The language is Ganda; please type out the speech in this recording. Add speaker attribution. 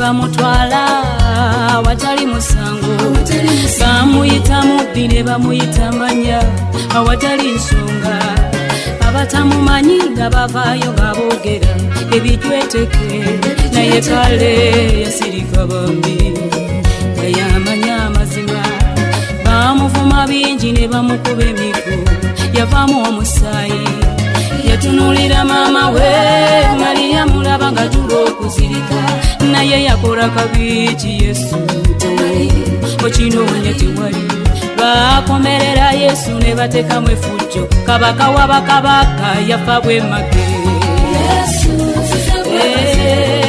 Speaker 1: bamutwala awatali musango bamuyita mubbi ne bamuyita manya awatali nsonga abatamumanyi nga bavaayo baboogera ebijweteke naye kale yasirika bambi nga yamanya amazima bamuvuma bingi ne bamukuba emiko yavaamu omusaayi yatunulira maama we Mariya mulaba nga tuba okuzirika naye yakola kabiki Yesu okinoonya tewali bakomerera Yesu ne batekamu efujjo kabaka wa bakabaka yafa bwe mage